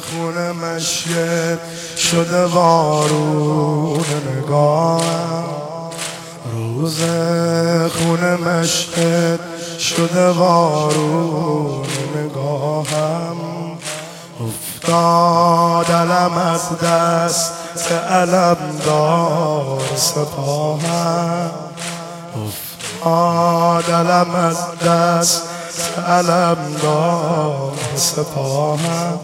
خونه مشیت شده وارون نگاهم، روز خونه مشیت شده وارون نگاهم. افتاد علم از دست علم دار سپاهم، افتاد علم از دست علم دار سپاهم.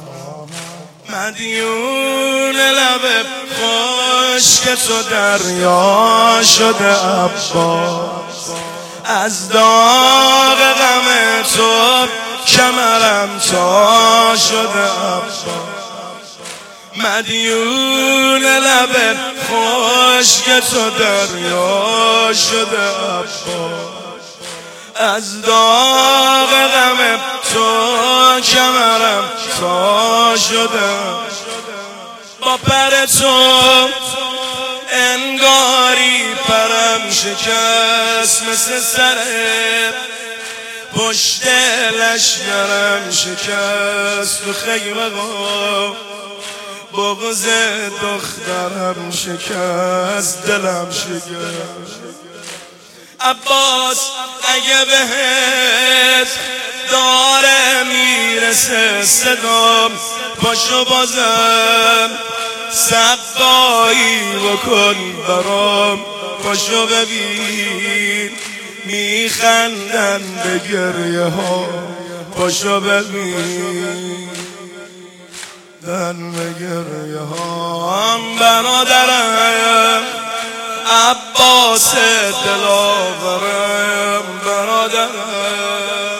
مدیون لب خشک تو دریا شده عباس، از داغ غم تو کمرم تا شده عباس. مدیون لب خشک تو دریا شده عباس، از داغ غم تو کمرم تا شده. با پر تو انگاری پرم شکست، مثل سر پشت لشگرم شکست. تو خیمه بغض دخترم شکست، دلم شکست. عباس اگه بهت داره میرسه صدام، پاشو بازم سقایی بکن برام. پاشو ببین میخندن به گریه ها، پاشو ببین دن به گریه ها. برادرم عباس دلاورم، برادرم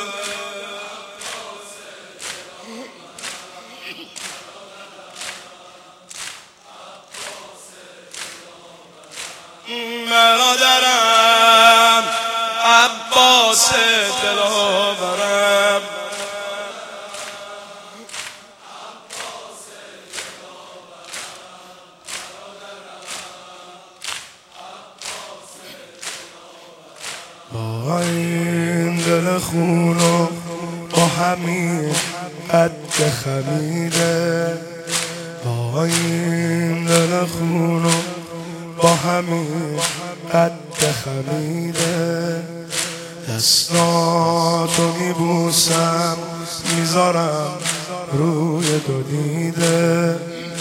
برادرم عباس دلاورم. با این دل خونو با همین قد خمیده، با این دل خونو با همین قد خمیده. دستاتو میبوسم میذارم روی دو دیده،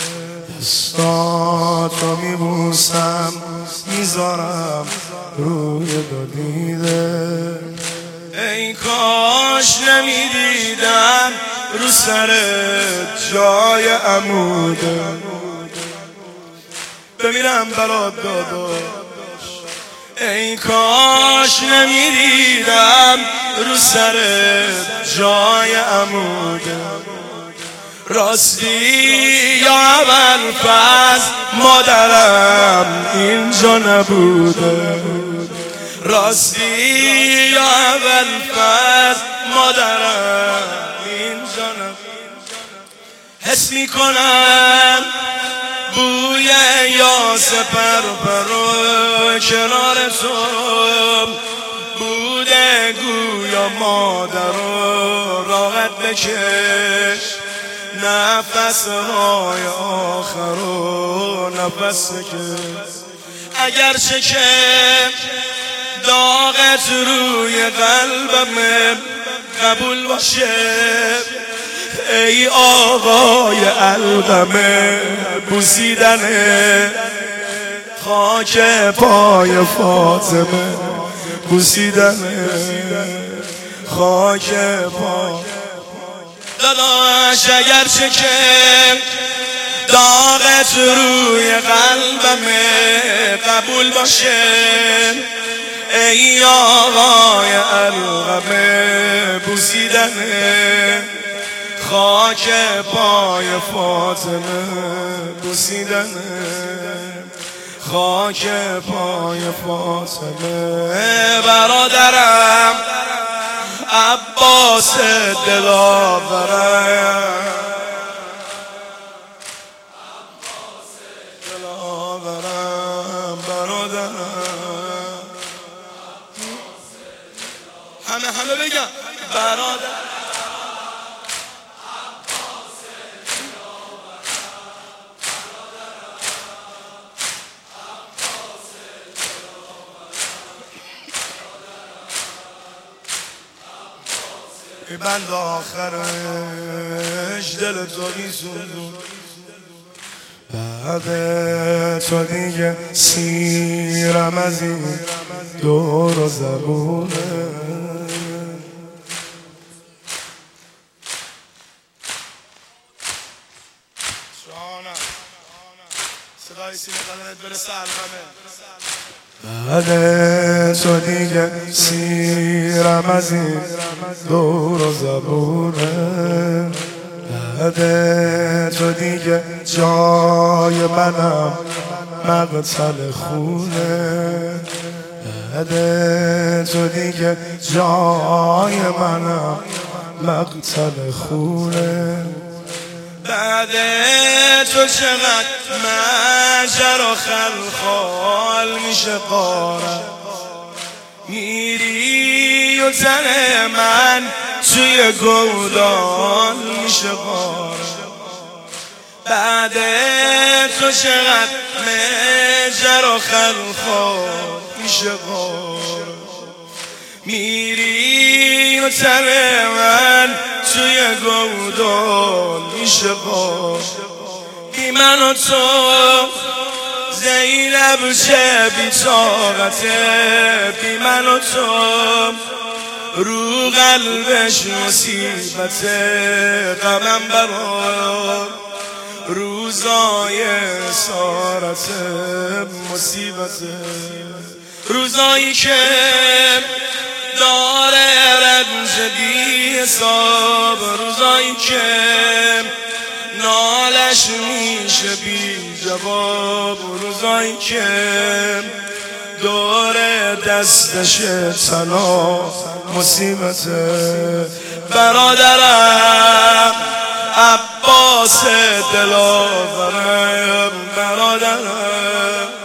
دستاتو میبوسم میذارم روی دو دیده. ای کاش نمیدیدم رو سر جای عموده، بمیرم برات داداش. ای کاش نمیدیدم رو سر جای عموده. راستی یا اول فصل مادرم اینجا نبوده، راستی یا اول فصل مادرم اینجا نبوده. حس میکنم بوی یاس پرپرو کنار تو بوده، گویا مادرو راحت بکش نفسهای آخرو نفس کش. اگرچه که داغت روی قلبم قبول باشه، ای آقای علقمه بوسیدن خاک پای فاطمه، بوسیدن خاک پای داداش. اگرچه که داغت روی قلبم قبول باشه، ای آقای علقمه بوسیدن خاک پای فاطمه، بوسیدن خاک پای فاطمه. برادرم عباس دلاورم، برادرم همه بگم برادر بند آخرش دل تو میسوزون. بعد تو دیگه سیرم از این دور و زبونه. صدای سینه قدرت برسه الهمه. بعد تو دیگه سیرم از این دور و زبونه. بعد تو دیگه جای منم مقتل خونه. بعد تو دیگه جای منم مقتل خونه. بعد تو چقدر مجر و خلخال میشه قارم. میری و تن من توی گودال میشه قارم. بعد تو چقدر مجر و خلخال میشه قارم. میری و تن من توی گودال میشه قارم. بی من و تو زینب چه بی طاقته. بی من و تو رو قلبش مصیبته. غمم برا روزای اسارت مصیبته. روزایی که داره رنج بی حساب. روزایی که نالش میشه بی جواب. روزایی که دور دستش تنها مصیبته. برادرم عباس دلاورم. برادرم